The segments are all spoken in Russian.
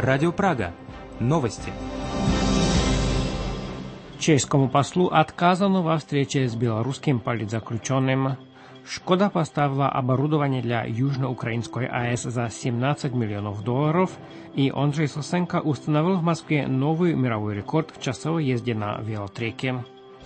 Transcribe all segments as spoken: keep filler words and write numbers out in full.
Радио Прага. Новости. Чешскому послу отказано во встрече с белорусским политзаключенным. Шкода поставила оборудование для Южноукраинской АЭС за семнадцать миллионов долларов, и Ондрей Сосенко установил в Москве новый мировой рекорд в часовой езде на велотреке.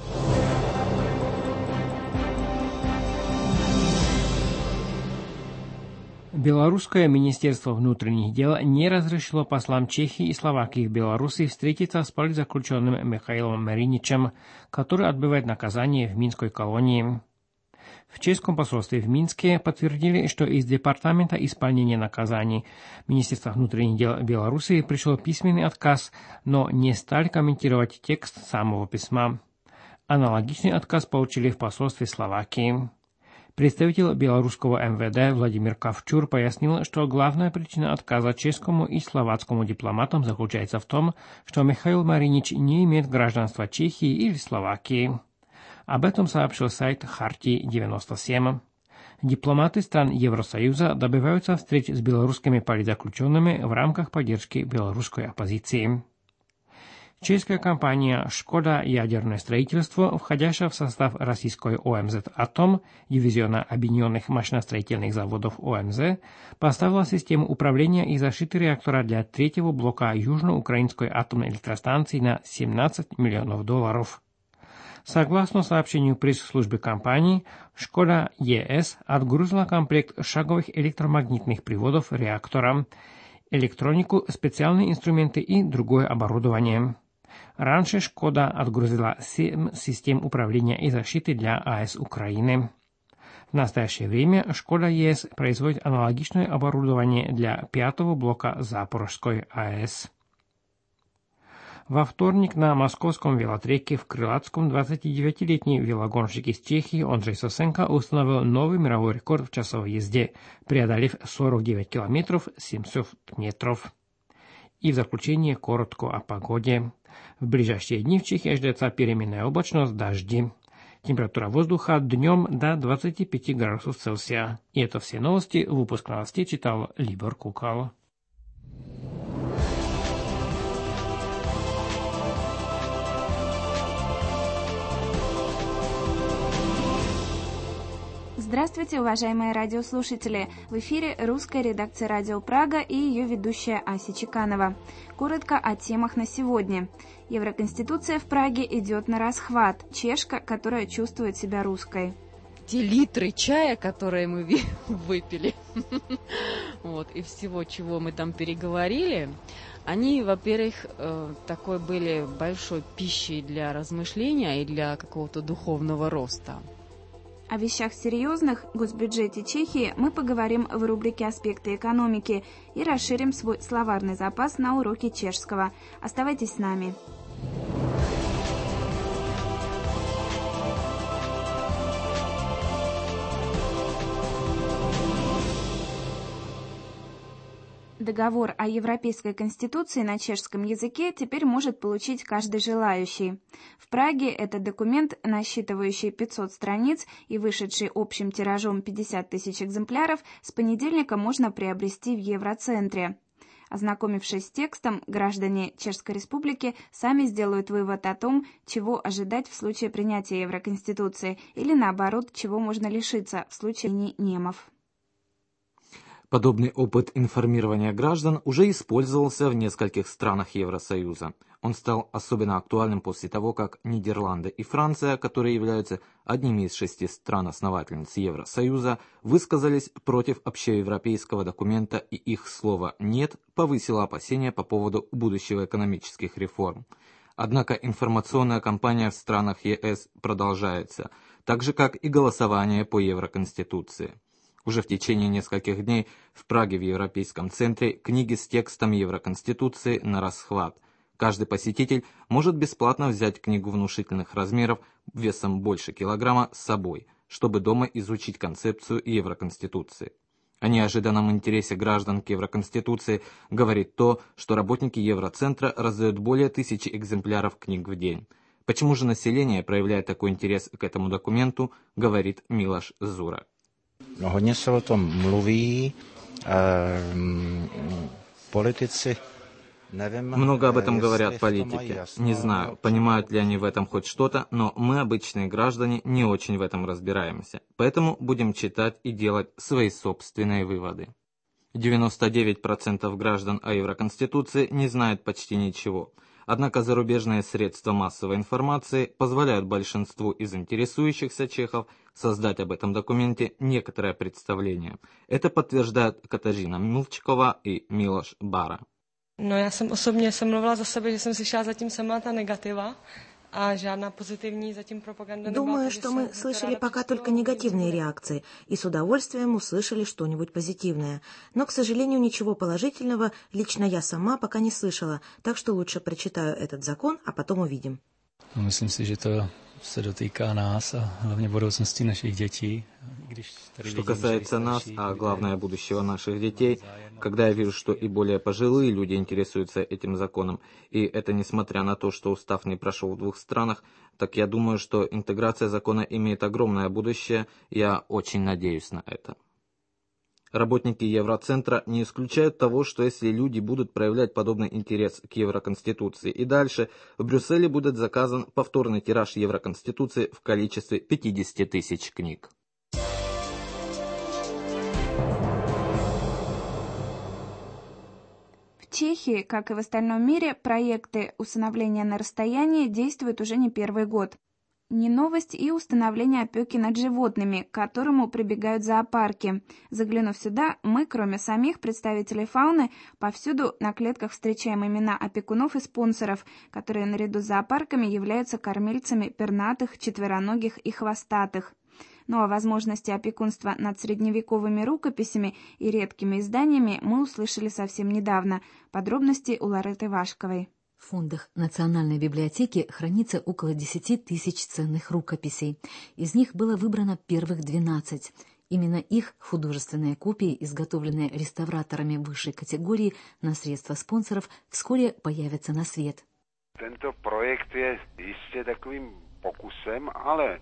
Белорусское министерство внутренних дел не разрешило послам Чехии и Словакии в Беларуси встретиться с политзаключенным Михаилом Мариничем, который отбывает наказание в Минской колонии. В чешском посольстве в Минске подтвердили, что из Департамента исполнения наказаний Министерства внутренних дел Беларуси пришел письменный отказ, но не стали комментировать текст самого письма. Аналогичный отказ получили в посольстве Словакии. Представитель белорусского эм вэ дэ Владимир Кавчур пояснил, что главная причина отказа чешскому и словацкому дипломатам заключается в том, что Михаил Маринич не имеет гражданства Чехии или Словакии. Об этом сообщил сайт Хартии девяносто семь. Дипломаты стран Евросоюза добиваются встреч с белорусскими политзаключенными в рамках поддержки белорусской оппозиции. Чешская компания «Шкода Ядерное строительство», входящая в состав российской о эм зет «Атом», дивизиона Объединенных машиностроительных заводов о эм зэ, поставила систему управления и защиты реактора для третьего блока Южноукраинской атомной электростанции на семнадцать миллионов долларов. Согласно сообщению пресс-службы компании, «Шкода ЕС» отгрузила комплект шаговых электромагнитных приводов реактора, электронику, специальные инструменты и другое оборудование. Раньше «Шкода» отгрузила семь систем управления и защиты для АЭС Украины. В настоящее время «Шкода ЕС» производит аналогичное оборудование для пятого блока Запорожской АЭС. Во вторник на московском велотреке в Крылатском двадцатидевятилетний велогонщик из Чехии Ондрей Сосенко установил новый мировой рекорд в часовой езде, преодолев сорок девять километров семьсот метров. И в заключение коротко о погоде. В ближайшие дни в Чехии ждется переменная облачность, дожди. Температура воздуха днем до двадцати пяти градусов Цельсия. И это все новости. Выпуск новостей читал Либор Кукал. Здравствуйте, уважаемые радиослушатели! В эфире русская редакция «Радио Прага» и ее ведущая Ася Чеканова. Коротко о темах на сегодня. Евроконституция в Праге идет на расхват. Чешка, которая чувствует себя русской. Те литры чая, которые мы выпили, вот, и всего, чего мы там переговорили, они, во-первых, такой были большой пищей для размышления и для какого-то духовного роста. О вещах серьезных, госбюджете Чехии, мы поговорим в рубрике «Аспекты экономики» и расширим свой словарный запас на уроке чешского. Оставайтесь с нами. Договор о Европейской конституции на чешском языке теперь может получить каждый желающий. В Праге этот документ, насчитывающий пятьсот страниц и вышедший общим тиражом пятьдесят тысяч экземпляров, с понедельника можно приобрести в Евроцентре. Ознакомившись с текстом, граждане Чешской Республики сами сделают вывод о том, чего ожидать в случае принятия Евроконституции или, наоборот, чего можно лишиться в случае немов. Подобный опыт информирования граждан уже использовался в нескольких странах Евросоюза. Он стал особенно актуальным после того, как Нидерланды и Франция, которые являются одними из шести стран-основательниц Евросоюза, высказались против общеевропейского документа, и их слово «нет» повысило опасения по поводу будущего экономических реформ. Однако информационная кампания в странах ЕС продолжается, так же как и голосование по Евроконституции. Уже в течение нескольких дней в Праге в Европейском центре книги с текстом Евроконституции на расхват. Каждый посетитель может бесплатно взять книгу внушительных размеров весом больше килограмма с собой, чтобы дома изучить концепцию Евроконституции. О неожиданном интересе граждан к Евроконституции говорит то, что работники Евроцентра раздают более тысячи экземпляров книг в день. Почему же население проявляет такой интерес к этому документу, говорит Милош Зура. No, hodně se o tom mluví, e, politici Много об этом говорят политики. Не знаю, понимают ли они в этом хоть что-то, но мы, обычные граждане, не очень в этом разбираемся. Поэтому будем читать и делать свои собственные выводы. девяносто девять процентов граждан о Евроконституции не знают почти ничего. Однако зарубежные средства массовой информации позволяют большинству из интересующихся чехов создать об этом документе некоторое представление. Это подтверждают Kateřina Milčíková и Miloš Bara. No, já jsem osobně jsem mluvila za sebe, že jsem slyšela zatím sama ta negativa a žádná pozitivní zatím propaganda nebyla. Думаю, что мы слышали пока только негативные реакции и с удовольствием услышали что-нибудь позитивное. Но, к сожалению, ничего положительного лично я сама пока не слышала, так что лучше прочитаю этот закон, а потом увидим. No, myslím si, že to se dotýká nás a hlavně budoucnosti našich dětí. Что касается нас, а главное будущего наших детей, когда я вижу, что и более пожилые люди интересуются этим законом, и это несмотря на то, что устав не прошел в двух странах, так я думаю, что интеграция закона имеет огромное будущее, я очень надеюсь на это. Работники Евроцентра не исключают того, что если люди будут проявлять подобный интерес к Евроконституции и дальше, в Брюсселе будет заказан повторный тираж Евроконституции в количестве пятидесяти тысяч книг. В Чехии, как и в остальном мире, проекты усыновления на расстоянии действуют уже не первый год. Не новость и установление опеки над животными, к которому прибегают зоопарки. Заглянув сюда, мы, кроме самих представителей фауны, повсюду на клетках встречаем имена опекунов и спонсоров, которые наряду с зоопарками являются кормильцами пернатых, четвероногих и хвостатых. Но о возможности опекунства над средневековыми рукописями и редкими изданиями мы услышали совсем недавно. Подробности у Лареты Вашковой. В фондах Национальной библиотеки хранится около десяти тысяч ценных рукописей. Из них было выбрано первых двенадцать. Именно их художественные копии, изготовленные реставраторами высшей категории на средства спонсоров, вскоре появятся на свет. Tento projekt je jistě takovým pokusem, ale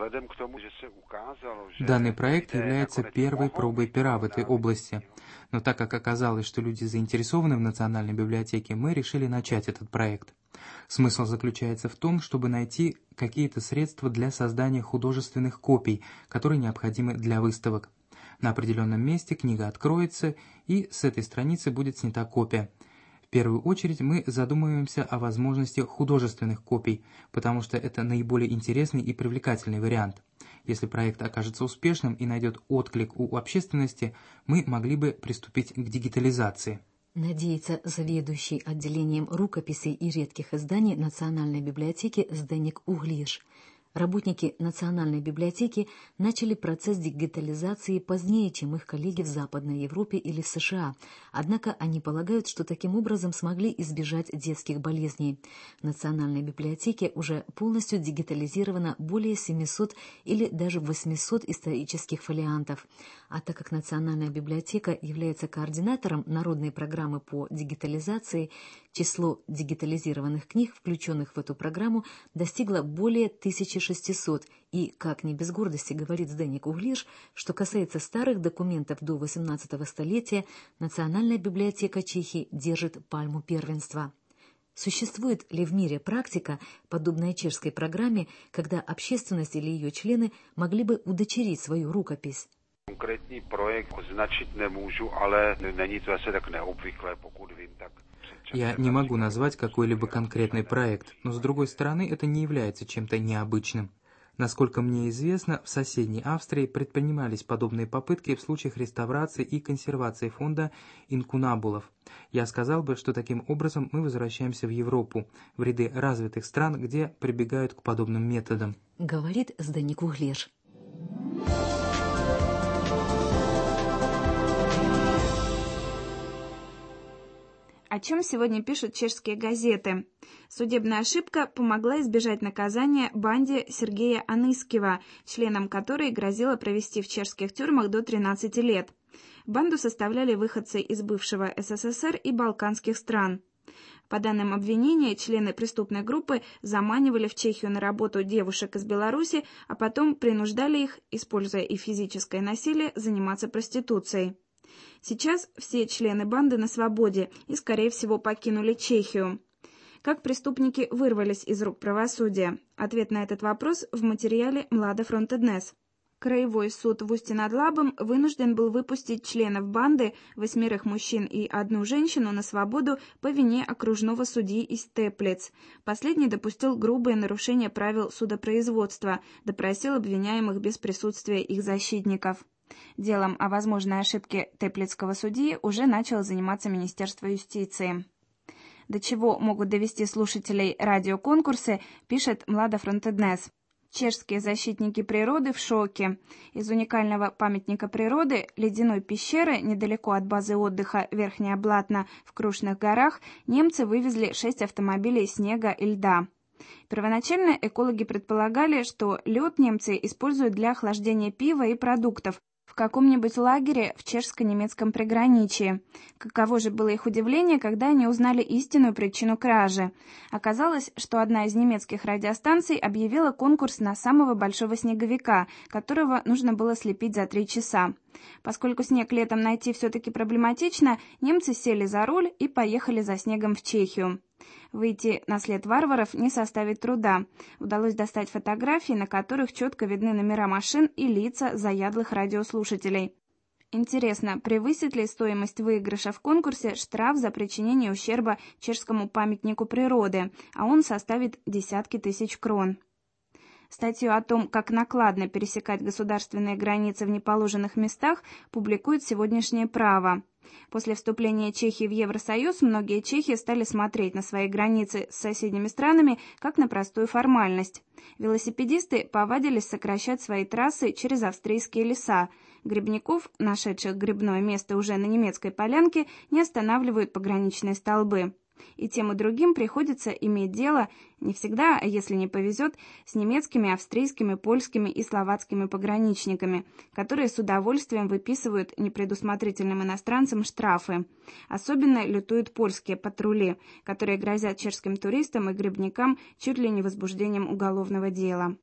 Данный проект является первой пробой пера в этой области, но так как оказалось, что люди заинтересованы в Национальной библиотеке, мы решили начать этот проект. Смысл заключается в том, чтобы найти какие-то средства для создания художественных копий, которые необходимы для выставок. На определенном месте книга откроется, и с этой страницы будет снята копия. В первую очередь мы задумываемся о возможности художественных копий, потому что это наиболее интересный и привлекательный вариант. Если проект окажется успешным и найдет отклик у общественности, мы могли бы приступить к дигитализации. Надеется заведующий отделением рукописей и редких изданий Национальной библиотеки Зdeněk Uhlíř. Работники Национальной библиотеки начали процесс дигитализации позднее, чем их коллеги в Западной Европе или в США, однако они полагают, что таким образом смогли избежать детских болезней. В Национальной библиотеке уже полностью дигитализировано более семисот или даже восьмисот исторических фолиантов. А так как Национальная библиотека является координатором народной программы по дигитализации, число дигитализированных книг, включенных в эту программу, достигло более тысячи шестисот, и, как не без гордости говорит Zdeněk Uhlíř, что касается старых документов до восемнадцатого столетия, Национальная библиотека Чехии держит пальму первенства. Существует ли в мире практика, подобная чешской программе, когда общественность или ее члены могли бы удочерить свою рукопись? Конкретní projekt označit nemůžu, ale není to asi tak neobvyklé, pokud vím, tak... Я не могу назвать какой-либо конкретный проект, но с другой стороны это не является чем-то необычным. Насколько мне известно, в соседней Австрии предпринимались подобные попытки в случаях реставрации и консервации фонда инкунабулов. Я сказал бы, что таким образом мы возвращаемся в Европу, в ряды развитых стран, где прибегают к подобным методам. Говорит Zdeněk Uhlíř. О чем сегодня пишут чешские газеты? Судебная ошибка помогла избежать наказания банде Сергея Аныскева, членам которой грозило провести в чешских тюрьмах до тринадцати лет. Банду составляли выходцы из бывшего СССР и балканских стран. По данным обвинения, члены преступной группы заманивали в Чехию на работу девушек из Беларуси, а потом принуждали их, используя и физическое насилие, заниматься проституцией. Сейчас все члены банды на свободе и, скорее всего, покинули Чехию. Как преступники вырвались из рук правосудия? Ответ на этот вопрос в материале Млада Фронте Днес. Краевой суд в Усте-над-Лабом вынужден был выпустить членов банды, восьмерых мужчин и одну женщину, на свободу по вине окружного судьи из Теплиц. Последний допустил грубое нарушение правил судопроизводства, допросил обвиняемых без присутствия их защитников. Делом о возможной ошибке теплицкого судьи уже начало заниматься Министерство юстиции. До чего могут довести слушателей радиоконкурсы, пишет Млада Фронте Днес. Чешские защитники природы в шоке. Из уникального памятника природы ледяной пещеры недалеко от базы отдыха Верхняя Блатна в Крушных горах немцы вывезли шесть автомобилей снега и льда. Первоначально экологи предполагали, что лед немцы используют для охлаждения пива и продуктов в каком-нибудь лагере в чешско-немецком приграничье. Каково же было их удивление, когда они узнали истинную причину кражи. Оказалось, что одна из немецких радиостанций объявила конкурс на самого большого снеговика, которого нужно было слепить за три часа. Поскольку снег летом найти все-таки проблематично, немцы сели за руль и поехали за снегом в Чехию. Выйти на след варваров не составит труда. Удалось достать фотографии, на которых четко видны номера машин и лица заядлых радиослушателей. Интересно, превысит ли стоимость выигрыша в конкурсе штраф за причинение ущерба чешскому памятнику природы, а он составит десятки тысяч крон. Статью о том, как накладно пересекать государственные границы в неположенных местах, публикует сегодняшнее «Право». После вступления Чехии в Евросоюз многие чехи стали смотреть на свои границы с соседними странами как на простую формальность. Велосипедисты повадились сокращать свои трассы через австрийские леса. Грибников, нашедших грибное место уже на немецкой полянке, не останавливают пограничные столбы. И тем и другим приходится иметь дело, не всегда, а если не повезет, с немецкими, австрийскими, польскими и словацкими пограничниками, которые с удовольствием выписывают непредусмотрительным иностранцам штрафы. Особенно лютуют польские патрули, которые грозят чешским туристам и грибникам чуть ли не возбуждением уголовного дела.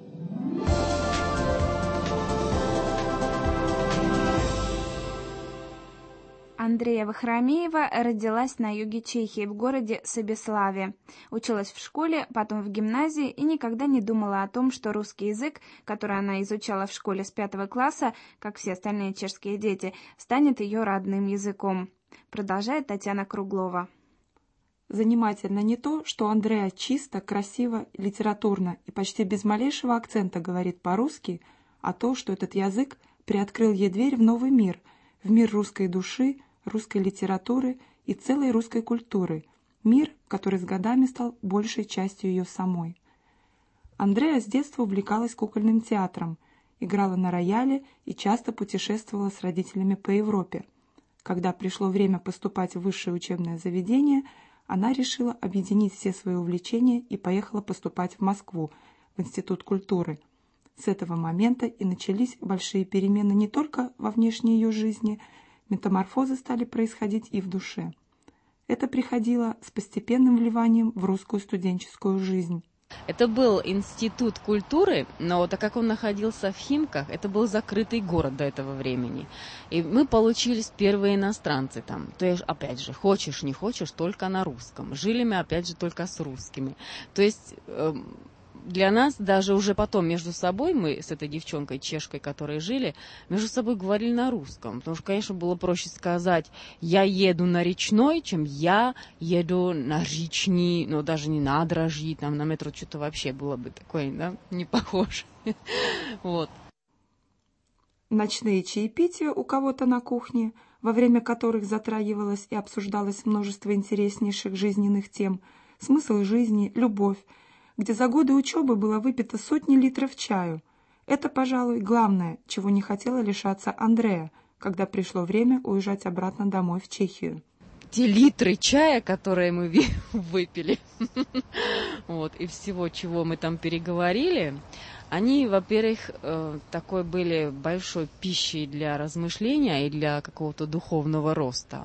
Андрея Вахромеева родилась на юге Чехии, в городе Себеславе. Училась в школе, потом в гимназии и никогда не думала о том, что русский язык, который она изучала в школе с пятого класса, как все остальные чешские дети, станет ее родным языком. Продолжает Татьяна Круглова. Занимательно не то, что Андрея чисто, красиво, литературно и почти без малейшего акцента говорит по-русски, а то, что этот язык приоткрыл ей дверь в новый мир, в мир русской души, русской литературы и целой русской культуры, мир, который с годами стал большей частью ее самой. Андрея с детства увлекалась кукольным театром, играла на рояле и часто путешествовала с родителями по Европе. Когда пришло время поступать в высшее учебное заведение, она решила объединить все свои увлечения и поехала поступать в Москву, в Институт культуры. С этого момента и начались большие перемены не только во внешней ее жизни, метаморфозы стали происходить и в душе. Это приходило с постепенным вливанием в русскую студенческую жизнь. Это был институт культуры, но так как он находился в Химках, это был закрытый город до этого времени. И мы получились первые иностранцы там. То есть, опять же, хочешь, не хочешь, только на русском. Жили мы, опять же, только с русскими. То есть... Для нас даже уже потом между собой, мы с этой девчонкой чешкой, которой жили, между собой говорили на русском. Потому что, конечно, было проще сказать «я еду на речной», чем «я еду на речни», но даже не на дрожжи, там на метро что-то вообще было бы такое, да, не похоже. Вот. Ночные чаепития у кого-то на кухне, во время которых затрагивалось и обсуждалось множество интереснейших жизненных тем, смысл жизни, любовь, где за годы учебы было выпито сотни литров чаю. Это, пожалуй, главное, чего не хотела лишаться Андрея, когда пришло время уезжать обратно домой в Чехию. Те литры чая, которые мы выпили, вот, и всего, чего мы там переговорили, они, во-первых, такой были большой пищей для размышления и для какого-то духовного роста.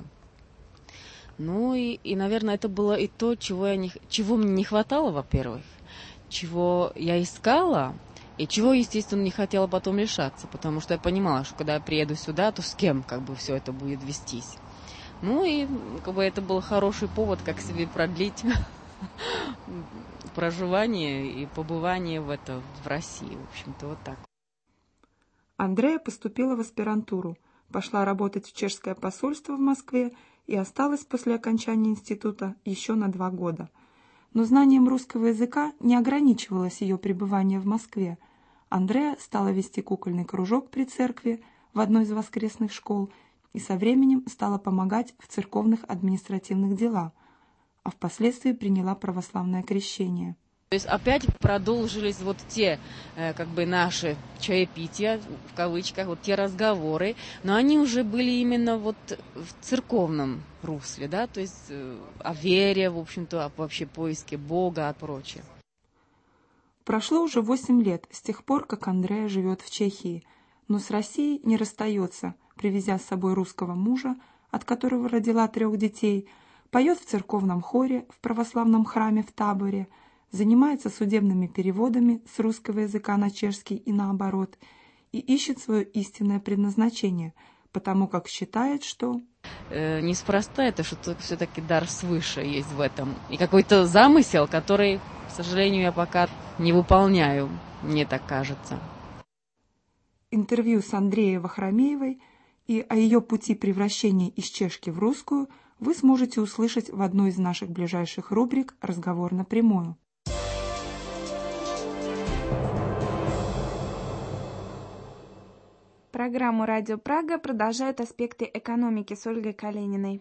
Ну и, и, наверное, это было и то, чего, я не, чего мне не хватало, во-первых, чего я искала, И чего, естественно, не хотела потом лишаться, потому что я понимала, что когда я приеду сюда, то с кем как бы все это будет вестись. Ну и как бы это был хороший повод, как себе продлить проживание и побывание в, это, в России, в общем-то, вот так. Андрея поступила в аспирантуру, пошла работать в чешское посольство в Москве и осталась после окончания института еще на два года. Но знанием русского языка не ограничивалось ее пребывание в Москве. Андрея стала вести кукольный кружок при церкви в одной из воскресных школ и со временем стала помогать в церковных административных делах, а впоследствии приняла православное крещение. То есть опять продолжились вот те, как бы, наши чаепития, в кавычках, вот те разговоры, но они уже были именно вот в церковном русле, да, то есть о вере, в общем-то, о вообще поиске Бога и прочее. Прошло уже восемь лет с тех пор, как Андрея живет в Чехии, но с Россией не расстается, привезя с собой русского мужа, от которого родила трех детей, поет в церковном хоре в православном храме в Таборе, занимается судебными переводами с русского языка на чешский и наоборот, и ищет свое истинное предназначение, потому как считает, что... Э, неспроста это, что все-таки дар свыше есть в этом. И какой-то замысел, который, к сожалению, я пока не выполняю, мне так кажется. Интервью с Андреей Вахромеевой и о ее пути превращения из чешки в русскую вы сможете услышать в одной из наших ближайших рубрик «Разговор напрямую». Программу «Радио Прага» продолжают аспекты экономики с Ольгой Калининой.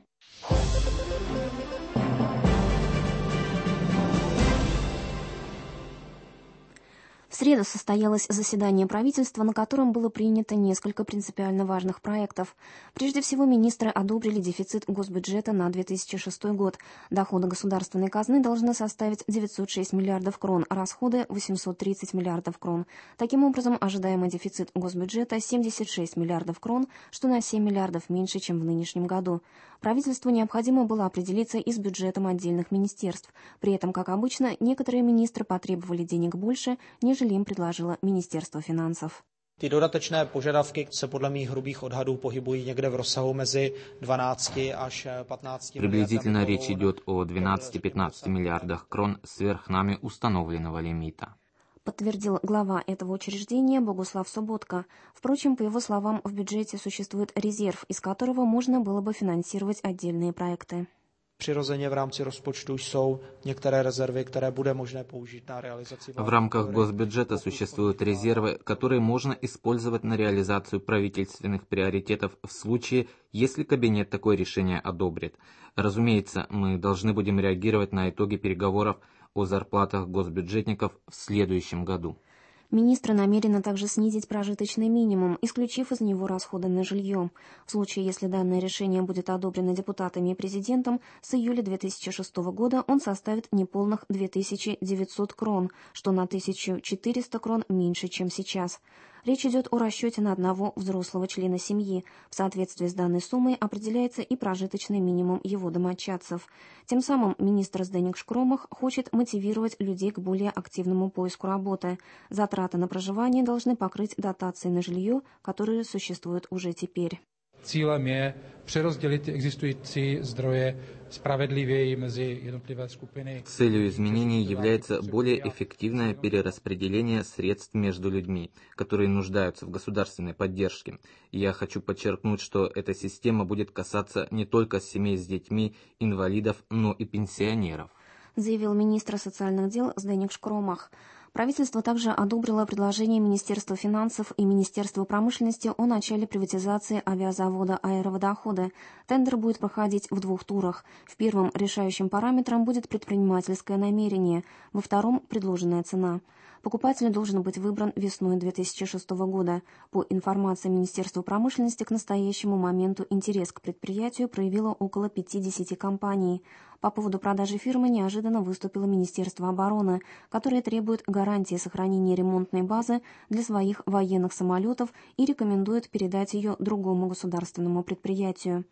В среду состоялось заседание правительства, на котором было принято несколько принципиально важных проектов. Прежде всего, министры одобрили дефицит госбюджета на две тысячи шестой год. Доходы государственной казны должны составить девятьсот шесть миллиардов крон, а расходы – восемьсот тридцать миллиардов крон. Таким образом, ожидаемый дефицит госбюджета – семьдесят шесть миллиардов крон, что на семь миллиардов меньше, чем в нынешнем году. Правительству необходимо было определиться и с бюджетом отдельных министерств. При этом, как обычно, некоторые министры потребовали денег больше, нежели им предложило Министерство финансов. Ty dodatečné požadavky se podle mých hrubých odhadů pohybují někde v rozsahu mezi двенадцати až пятнадцати. Приблизительно речь идет о двенадцати-пятнадцати миллиардах крон сверх нами установленного лимита. Подтвердил глава этого учреждения Богуслав Соботка. Впрочем, по его словам, в бюджете существует резерв, из которого можно было бы финансировать отдельные проекты. Přirozeně v rámci rozpočtu jsou některé rezervy, které bude možné použít na realizaci. В рамках госбюджета существуют резервы, которые можно использовать на реализацию правительственных приоритетов в случае, если кабинет такое решение одобрит. Разумеется, мы должны будем реагировать на итоги переговоров о зарплатах госбюджетников в следующем году. Министры намерены также снизить прожиточный минимум, исключив из него расходы на жилье. В случае, если данное решение будет одобрено депутатами и президентом, с июля две тысячи шестого года он составит неполных две тысячи девятьсот крон, что на тысячу четыреста крон меньше, чем сейчас. Речь идет о расчете на одного взрослого члена семьи. В соответствии с данной суммой определяется и прожиточный минимум его домочадцев. Тем самым министр Зденек Шкромах хочет мотивировать людей к более активному поиску работы. Затраты на проживание должны покрыть дотации на жилье, которые существуют уже теперь. Cílem je přerozdělit existující zdroje spravedlivěji mezi jednotlivé skupiny. Целью изменений является более эффективное перераспределение средств между людьми, которые нуждаются в государственной поддержке. И я хочу подчеркнуть, что эта система будет касаться не только семей с детьми, инвалидов, но и пенсионеров, заявил министр социальных дел Зденек Шкромах. Правительство также одобрило предложение Министерства финансов и Министерства промышленности о начале приватизации авиазавода «Аэроводоходы». Тендер будет проходить в двух турах. В первом решающим параметром будет предпринимательское намерение, во втором – предложенная цена. Покупатель должен быть выбран весной две тысячи шестого года. По информации Министерства промышленности, к настоящему моменту интерес к предприятию проявило около пятидесяти компаний. По поводу продажи фирмы неожиданно выступило Министерство обороны, которое требует гарантии сохранения ремонтной базы для своих военных самолетов и рекомендует передать ее другому государственному предприятию.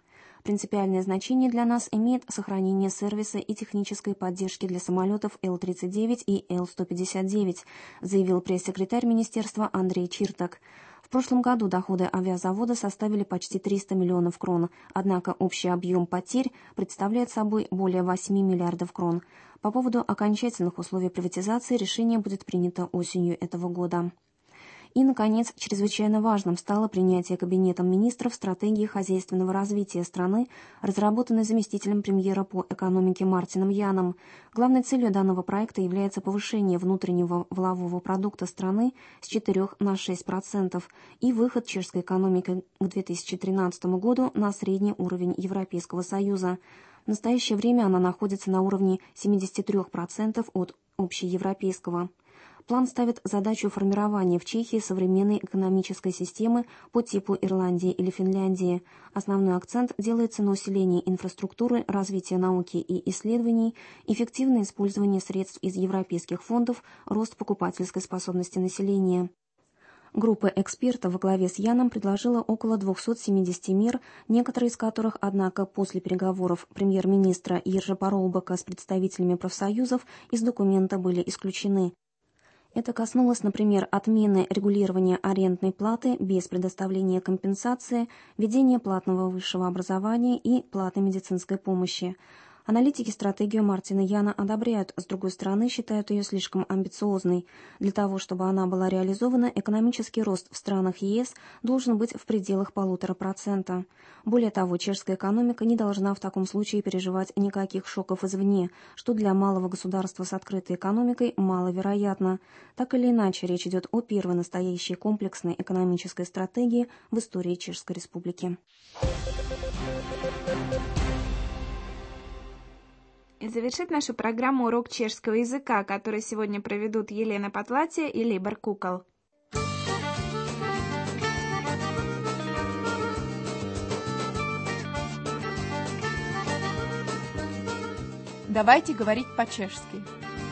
Принципиальное значение для нас имеет сохранение сервиса и технической поддержки для самолетов Эл тридцать девять и Эл сто пятьдесят девять, заявил пресс-секретарь министерства Андрей Чиртак. В прошлом году доходы авиазавода составили почти триста миллионов крон, однако общий объем потерь представляет собой более восьми миллиардов крон. По поводу окончательных условий приватизации решение будет принято осенью этого года. И, наконец, чрезвычайно важным стало принятие Кабинетом министров стратегии хозяйственного развития страны, разработанной заместителем премьера по экономике Мартином Яном. Главной целью данного проекта является повышение внутреннего валового продукта страны с четырёх на шесть процентов и выход чешской экономики к две тысячи тринадцатому году на средний уровень Европейского Союза. В настоящее время она находится на уровне семьдесят три процента от общеевропейского. План ставит задачу формирования в Чехии современной экономической системы по типу Ирландии или Финляндии. Основной акцент делается на усилении инфраструктуры, развитии науки и исследований, эффективное использование средств из европейских фондов, рост покупательской способности населения. Группа экспертов во главе с Яном предложила около двухсот семидесяти мер, некоторые из которых, однако, после переговоров премьер-министра Ержи Парубака с представителями профсоюзов из документа были исключены. Это коснулось, например, отмены регулирования арендной платы без предоставления компенсации, введения платного высшего образования и платной медицинской помощи. Аналитики стратегию Мартина Яна одобряют, с другой стороны считают ее слишком амбициозной. Для того, чтобы она была реализована, экономический рост в странах ЕС должен быть в пределах полутора процента. Более того, чешская экономика не должна в таком случае переживать никаких шоков извне, что для малого государства с открытой экономикой маловероятно. Так или иначе, речь идет о первой настоящей комплексной экономической стратегии в истории Чешской Республики. И завершит нашу программу урок чешского языка, который сегодня проведут Елена Потлатия и Либор Кукол. Давайте говорить по-чешски.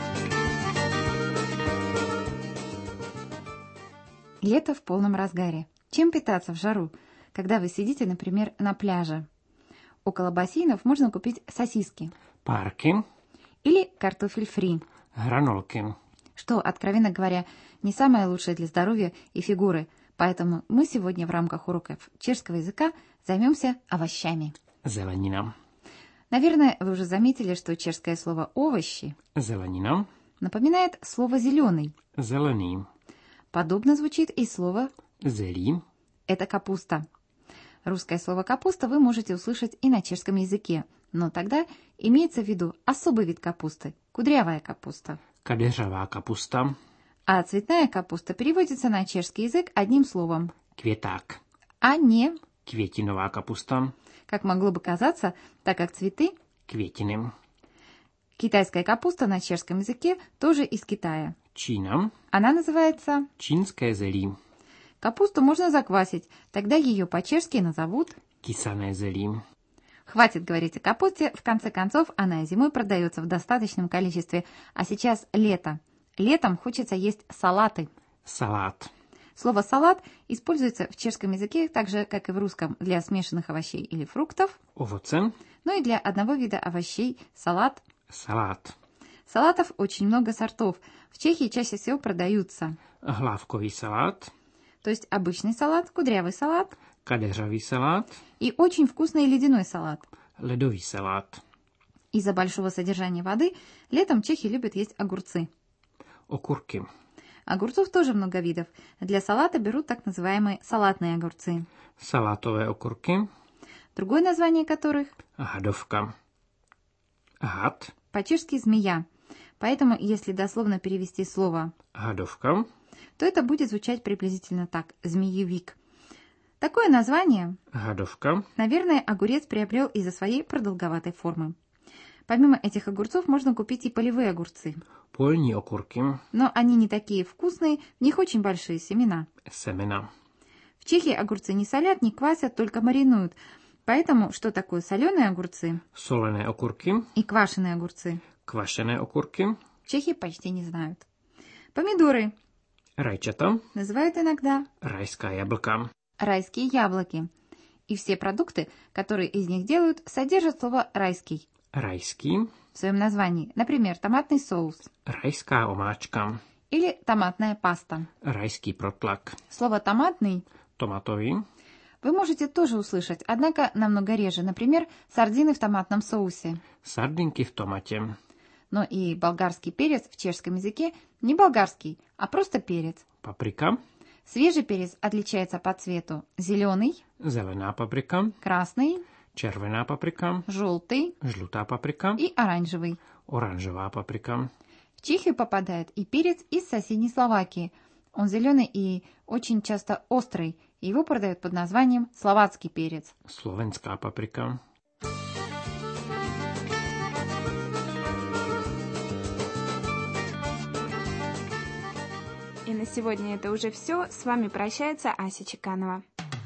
Лето в полном разгаре. Чем питаться в жару, когда вы сидите, например, на пляже? Около бассейнов можно купить сосиски. Парки. Или картофель фри. Гранолки. Что, откровенно говоря, не самое лучшее для здоровья и фигуры. Поэтому мы сегодня в рамках уроков чешского языка займемся овощами. Зеленина. Наверное, вы уже заметили, что чешское слово «овощи» Зеленина. напоминает слово «зеленый». Зеленый. Подобно звучит и слово Зелí. Это капуста. Русское слово «капуста» вы можете услышать и на чешском языке, но тогда имеется в виду особый вид капусты – кудрявая капуста. Kadeřová kapusta. А цветная капуста переводится на чешский язык одним словом Květák. а не, Květinová kapusta. как могло бы казаться, так как цветы Květiny. Китайская капуста на чешском языке тоже из Китая. Čína. Она называется Čínské zelí. Капусту можно заквасить, тогда ее по-чешски назовут Kysané zelí. Хватит говорить о капусте, в конце концов она и зимой продается в достаточном количестве, а сейчас лето. Летом хочется есть салаты. Салат. Слово «салат» используется в чешском языке так же, как и в русском, для смешанных овощей или фруктов, Ovoce. но и для одного вида овощей – салат. Salát. Салатов очень много сортов. В Чехии чаще всего продаются Hlávkový salát. то есть обычный салат, кудрявый салат Kadeřový salát. и очень вкусный ледяной салат. Ledový salát. Из-за большого содержания воды летом чехи любят есть огурцы. Okurky. Огурцов тоже много видов. Для салата берут так называемые салатные огурцы. Salátové okurky. Другое название которых Hadovka. Had. по-чешски «змея». Поэтому, если дословно перевести слово Hadovka. то это будет звучать приблизительно так – «змеевик». Такое название, Hadovka. наверное, огурец приобрел из-за своей продолговатой формы. Помимо этих огурцов можно купить и полевые огурцы. Polní okurky. Но они не такие вкусные, в них очень большие семена. Semena. В Чехии огурцы не солят, не квасят, только маринуют. Поэтому что такое соленые огурцы Solené okurky. и квашеные огурцы Kvašené okurky. в Чехии почти не знают. Помидоры Rajčata. называют иногда Rajská jablka. райские яблоки. И все продукты, которые из них делают, содержат слово «райский» Райский. в своем названии. Например, томатный соус Rajská omáčka. или томатная паста. Rajský protlak. Слово «томатный» Tomatový. вы можете тоже услышать, однако намного реже. Например, сардины в томатном соусе. Sardinky v tomate. Но и болгарский перец в чешском языке не болгарский, а просто перец. Paprika. Свежий перец отличается по цвету. Зеленый, Zelená paprika. красный, Červená paprika. желтый Žlutá paprika. и оранжевый. Oranžová paprika. В Чехию попадает и перец из соседней Словакии. Он зеленый и очень часто острый. Его продают под названием словацкий перец. Slovenská paprika. И на сегодня это уже все. С вами прощается Ася Чеканова.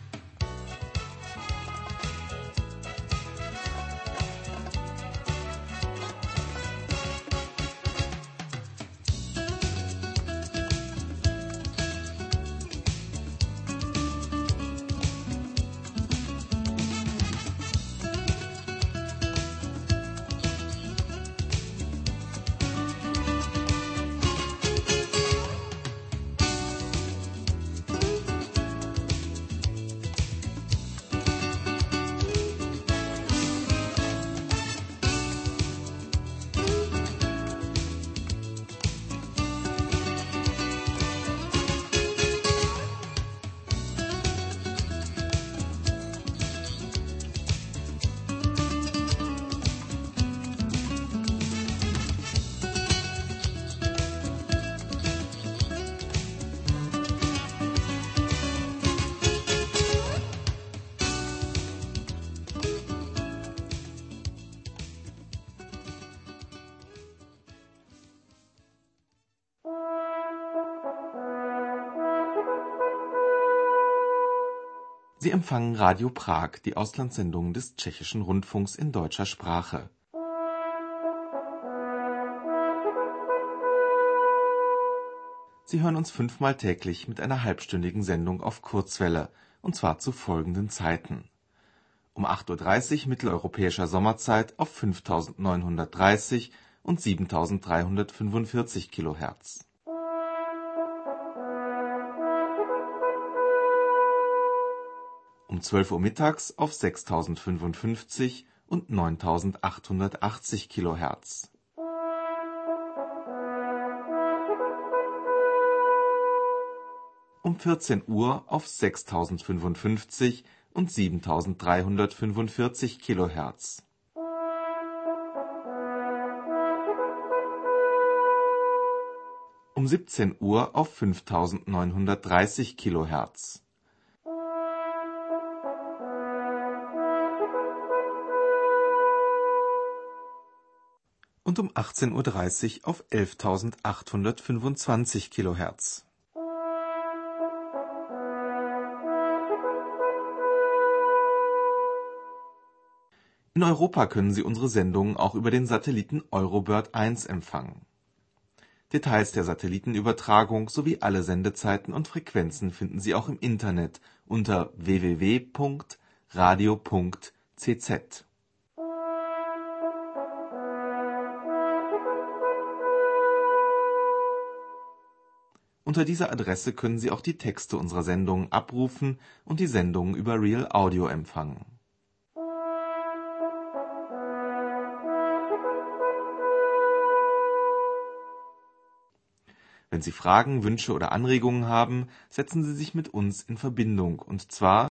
Sie empfangen Radio Prag, die Auslandssendung des Tschechischen Rundfunks in deutscher Sprache. Sie hören uns fünfmal täglich mit einer halbstündigen Sendung auf Kurzwelle, und zwar zu folgenden Zeiten: um acht Uhr dreißig mitteleuropäischer Sommerzeit auf fünftausendneunhundertdreißig und siebentausenddreihundertfünfundvierzig Kilohertz. Um zwölf Uhr mittags auf sechstausendfünfundfünfzig und neuntausendachthundertachtzig Kilohertz. Um vierzehn Uhr auf sechstausendfünfundfünfzig und siebentausenddreihundertfünfundvierzig Kilohertz. Um siebzehn Uhr auf fünftausendneunhundertdreißig Kilohertz. Und um achtzehn Uhr dreißig auf elftausendachthundertfünfundzwanzig Kilohertz. In Europa können Sie unsere Sendungen auch über den Satelliten Eurobird eins empfangen. Details der Satellitenübertragung sowie alle Sendezeiten und Frequenzen finden Sie auch im Internet unter w w w punkt radio punkt c z. Unter dieser Adresse können Sie auch die Texte unserer Sendungen abrufen und die Sendungen über Real Audio empfangen. Wenn Sie Fragen, Wünsche oder Anregungen haben, setzen Sie sich mit uns in Verbindung, und zwar